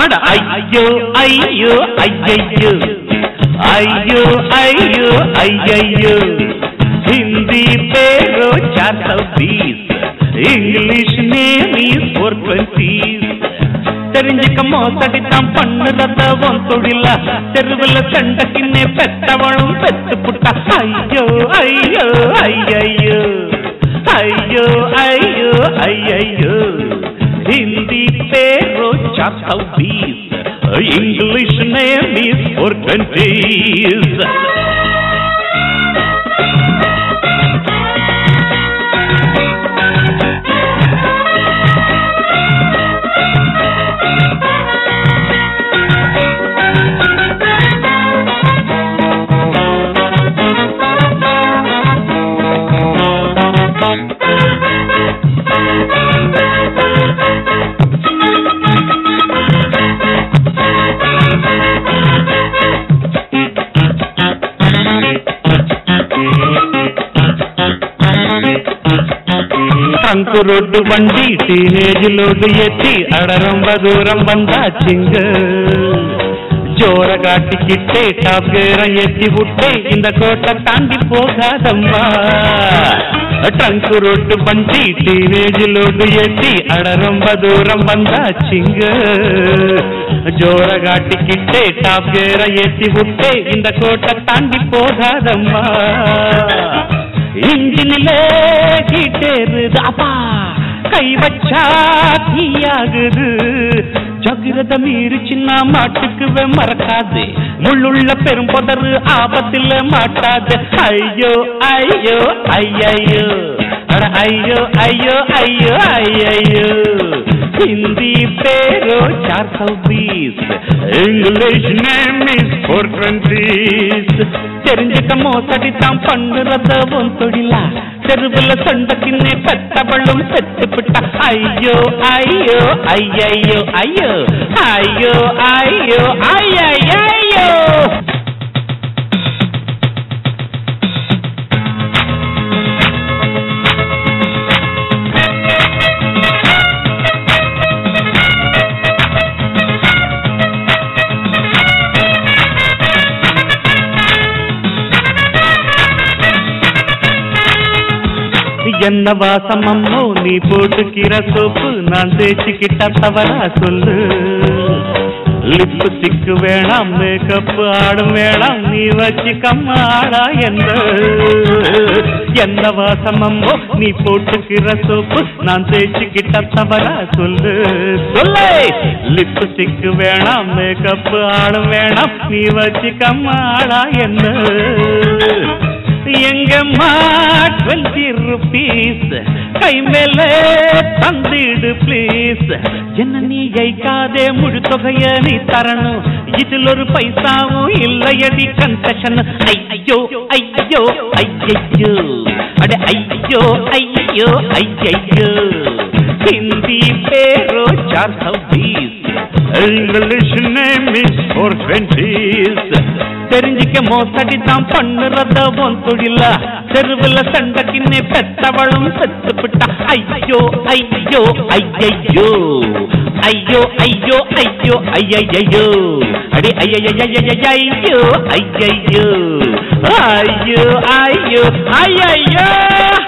அட ஐயோ ஐயோ ஐயையோ ஐயோ ஐயோ ஐயையோ हिंदी पेरो 420 इंग्लिश नेम इज 420 தெரிஞ்சுக்க மோசடித்தான் பண்ணுறத உன் தொழில தெருவில் சண்டக்கின்னே பெத்தவளும் பெத்து புட்டா ஐயோ ஐயோ ஐயையோ ஐயோ ஐயோ ஐயையோ हिंदी पेरो 420 English name is 420 trunk road वंडी टीनेज लोड एत्ती अड़ रोंब दूरम वंदाच्चुंग जोरगा टिकिट्टे टाप गेर एत्ति विट्टे इंद कोट्टै तांडी पोगादम्मा ट्रंक रोड वंडी टीनेज लोड एत्ति अड़ रोंब दूरम वंदाच्चुंग जोरगा टिकिट्टे टाप गेर एत्ति विट्टे इंद कोट्टै तांडी पोगादम्मा इंजिनिले हीटेरुदापा कई वच्चा थीयागुदु जगरद मीर चिन्ना माट्टुक्कुवे मरक्कादे मुल्लुल्ल पेरुम पोदरु आपत्तिल माट्टादे अय्यो अय्यो अय्यय्यो अड अय्यो अय्यो अय्यो अय्यय्यो हिंदी पेरो 420 इंग्लिश नेम इज 420 தெரிஞ்சுக்க மோசடித்தான் பண்ணுறத உன் தொழில தெருவில் சண்டக்கின்னே பெத்தவளும் பெத்து பிட்டா ஐயோ ஐயோ ஐயையோ ஐயோ ஐயோ ஐயோ ஐயையோ என்ன வாசமம்மோ நீ போட்டுக்கிற சோப்பு நான் தேய்ச்சிக்கிட்ட தவறா சொல்லு லிப்ஸ்டிக் வேணாம் மேக்கப் ஆடும் வேணாம் நீ வச்சிக்கம்மா ஆடா என்ன வாசமம்மோ நீ போட்டுக்கிற சோப்பு நான் தேய்ச்சிக்கிட்ட தவறா சொல்லு சொல்லு லிப்ஸ்டிக் வேணாம் மேக்கப் ஆடும் வேணாம் நீ வச்சிக்கம்மா ஆடா எங்கம்மா 20 rupees கை மேலே தந்திடு ப்ளீஸ் என்ன நீ கைக்காதே முழு தொகைய நீ தரணும் இதில் ஒரு பைசாவும் இல்லையடி கன்செஷன் ஐயோ ஐயோ ஐயையோ அட ஐயோ ஐயோ ஐயையோ हिंदी पेरो 420 इंग्लिश नेम इज 420 தெரிஞ்சிக்க மோசடித்தான் பண்ணுறத உன் தொழில தெருவில் சண்டக்கின்னே பெத்தவளும் செத்து பிட்டா ஐயோ ஐயோ ஐயையோ ஐயோ ஐயோ ஐயோ ஐயையோ அடி ஐயையோ ஐயையோ ஐயோ ஐயோ ஐயோ ஐயையோ